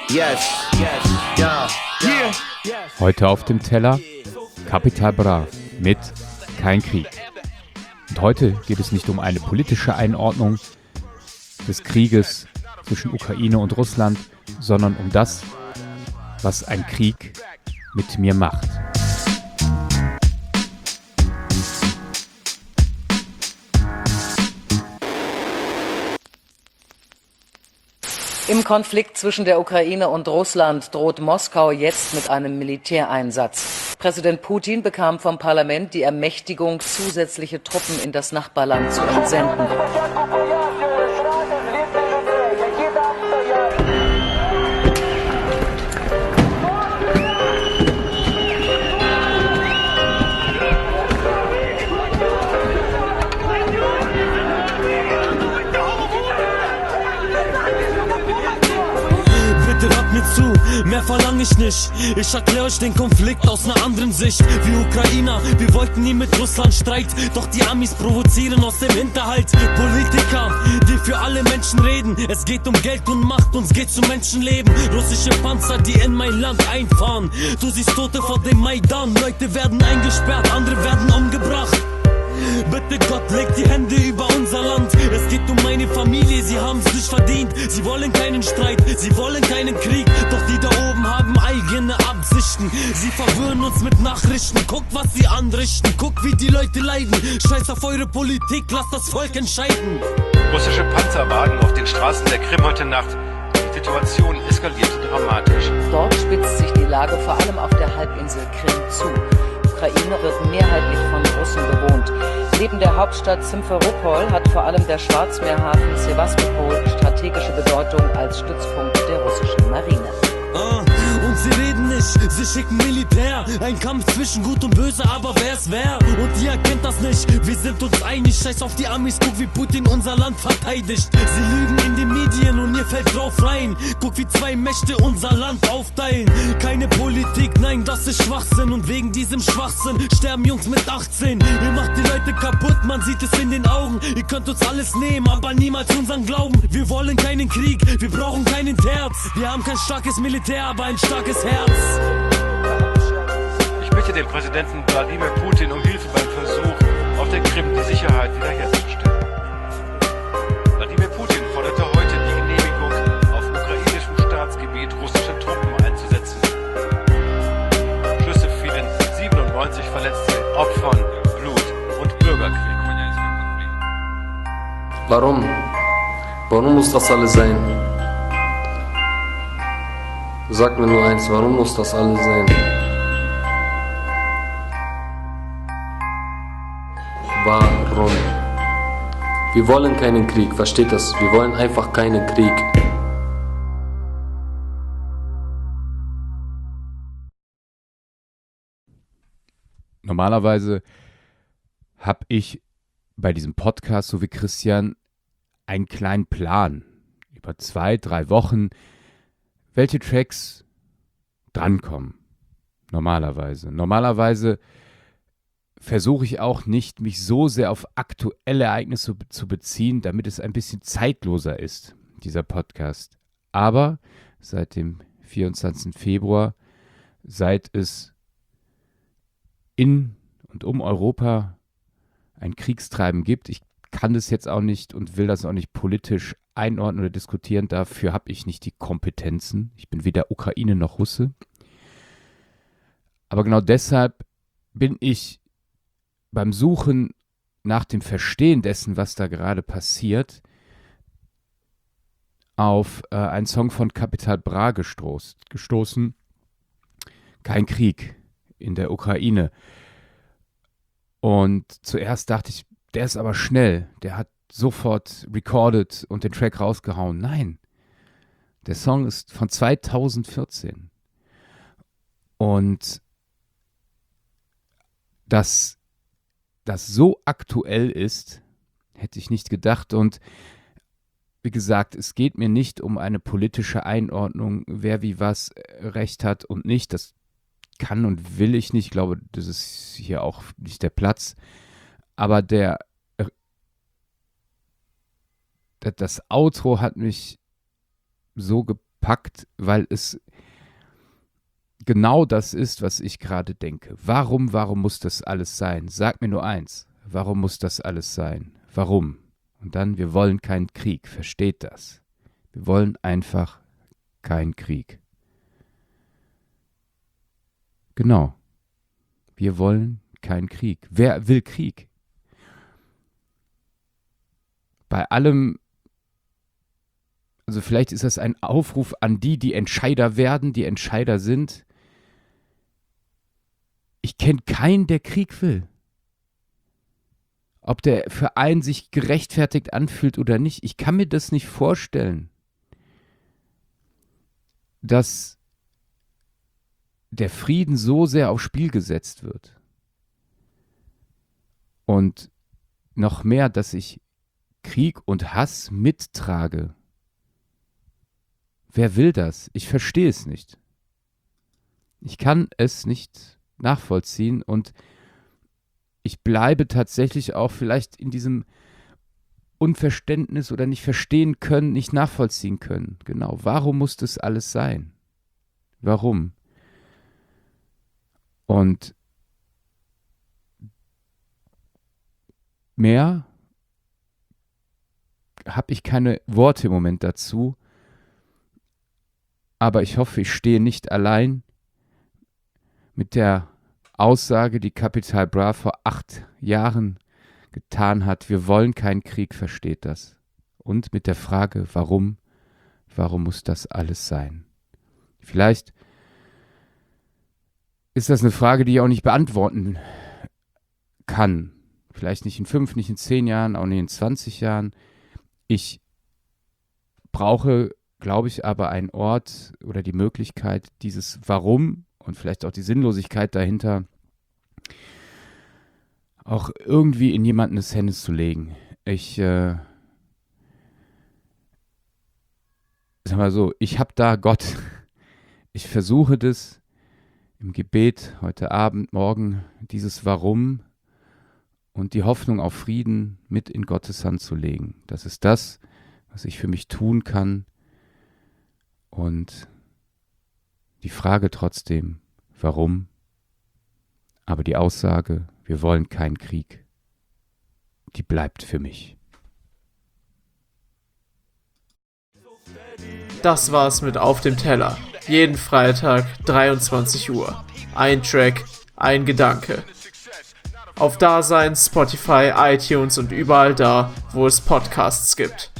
Heute auf dem Teller Capital Bra mit Kein Krieg. Und heute geht es nicht um eine politische Einordnung des Krieges zwischen Ukraine und Russland, sondern um das, was ein Krieg mit mir macht. Im Konflikt zwischen der Ukraine und Russland droht Moskau jetzt mit einem Militäreinsatz. Präsident Putin bekam vom Parlament die Ermächtigung, zusätzliche Truppen in das Nachbarland zu entsenden. Mehr verlang ich nicht, ich erkläre euch den Konflikt aus einer anderen Sicht. Wir Ukrainer, wir wollten nie mit Russland Streit, doch die Amis provozieren aus dem Hinterhalt. Politiker, die für alle Menschen reden, es geht um Geld und Macht, uns geht's um Menschenleben. Russische Panzer, die in mein Land einfahren, du siehst Tote vor dem Maidan, Leute werden eingesperrt, andere werden umgebracht. Bitte Gott, legt die Hände über unser Land. Es geht um meine Familie, sie haben's nicht verdient. Sie wollen keinen Streit, sie wollen keinen Krieg. Doch die da oben haben eigene Absichten. Sie verwirren uns mit Nachrichten. Guckt, was sie anrichten, guckt, wie die Leute leiden. Scheiß auf eure Politik, lasst das Volk entscheiden. Russische Panzerwagen auf den Straßen der Krim heute Nacht. Die Situation eskalierte dramatisch. Dort spitzt sich die Lage vor allem auf der Halbinsel Krim zu. Ukraine wird mehrheitlich von Russen bewohnt. Neben der Hauptstadt Simferopol hat vor allem der Schwarzmeerhafen Sewastopol strategische Bedeutung als Stützpunkt der russischen Marine. Und sie reden nicht, sie schicken Militär. Ein Kampf zwischen Gut und Böse, aber wer ist wer? Und ihr erkennt das nicht, wir sind uns einig. Scheiß auf die Amis, guck wie Putin unser Land verteidigt. Sie lügen in den Medien und ihr fällt drauf rein. Guck wie zwei Mächte unser Land aufteilen. Keine Politik, nein, das ist Schwachsinn. Und wegen diesem Schwachsinn sterben Jungs mit 18. Ihr macht die Leute kaputt, man sieht es in den Augen. Ihr könnt uns alles nehmen, aber niemals unseren Glauben. Wir wollen keinen Krieg, wir brauchen keinen Terz. Wir haben kein starkes Militär, aber ein starkes Herz. Ich bitte den Präsidenten Wladimir Putin um Hilfe beim Versuch, auf der Krim die Sicherheit wiederherzustellen. Wladimir Putin forderte heute die Genehmigung, auf ukrainischem Staatsgebiet russische Truppen einzusetzen. Schüsse fielen, 97 Verletzte, Opfern, Blut und Bürgerkrieg. Warum? Warum muss das alles sein? Sag mir nur eins, warum muss das alles sein? Warum? Wir wollen keinen Krieg, versteht das? Wir wollen einfach keinen Krieg. Normalerweise habe ich bei diesem Podcast, so wie Christian, einen kleinen Plan über 2-3 Wochen, welche Tracks drankommen. Normalerweise versuche ich auch nicht, mich so sehr auf aktuelle Ereignisse zu beziehen, damit es ein bisschen zeitloser ist, dieser Podcast. Aber seit dem 24. Februar, seit es in und um Europa ein Kriegstreiben gibt, ich kann das jetzt auch nicht und will das auch nicht politisch einordnen oder diskutieren, dafür habe ich nicht die Kompetenzen. Ich bin weder Ukraine noch Russe. Aber genau deshalb bin ich beim Suchen nach dem Verstehen dessen, was da gerade passiert, auf einen Song von Capital Bra gestoßen. Kein Krieg in der Ukraine. Und zuerst dachte ich, der ist aber schnell, der hat sofort recorded und den Track rausgehauen. Nein, der Song ist von 2014. Und dass das so aktuell ist, hätte ich nicht gedacht. Und wie gesagt, es geht mir nicht um eine politische Einordnung, wer wie was recht hat und nicht. Das kann und will ich nicht. Ich glaube, das ist hier auch nicht der Platz. Aber das Outro hat mich so packt, weil es genau das ist, was ich gerade denke. Warum muss das alles sein? Sag mir nur eins. Warum muss das alles sein? Warum? Und dann, wir wollen keinen Krieg. Versteht das? Wir wollen einfach keinen Krieg. Genau. Wir wollen keinen Krieg. Wer will Krieg? Bei allem, also vielleicht ist das ein Aufruf an die Entscheider werden, die Entscheider sind. Ich kenne keinen, der Krieg will. Ob der für einen sich gerechtfertigt anfühlt oder nicht, ich kann mir das nicht vorstellen, dass der Frieden so sehr aufs Spiel gesetzt wird. Und noch mehr, dass ich Krieg und Hass mittrage. Wer will das? Ich verstehe es nicht. Ich kann es nicht nachvollziehen und ich bleibe tatsächlich auch vielleicht in diesem Unverständnis oder nicht verstehen können, nicht nachvollziehen können. Genau, warum muss das alles sein? Warum? Und mehr habe ich keine Worte im Moment dazu, aber ich hoffe, ich stehe nicht allein mit der Aussage, die Capital Bra vor 8 Jahren getan hat. Wir wollen keinen Krieg, versteht das. Und mit der Frage, warum muss das alles sein? Vielleicht ist das eine Frage, die ich auch nicht beantworten kann. Vielleicht nicht in 5, nicht in 10 Jahren, auch nicht in 20 Jahren. Ich brauche, glaube ich, aber einen Ort oder die Möglichkeit, dieses Warum und vielleicht auch die Sinnlosigkeit dahinter auch irgendwie in jemandes Hände zu legen. Ich sag mal so, ich habe da Gott. Ich versuche das im Gebet heute Abend, morgen, dieses Warum und die Hoffnung auf Frieden mit in Gottes Hand zu legen. Das ist das, was ich für mich tun kann. Und die Frage trotzdem, warum? Aber die Aussage, wir wollen keinen Krieg, die bleibt für mich. Das war's mit Auf dem Teller. Jeden Freitag, 23 Uhr. Ein Track, ein Gedanke. Auf Dasein, Spotify, iTunes und überall da, wo es Podcasts gibt.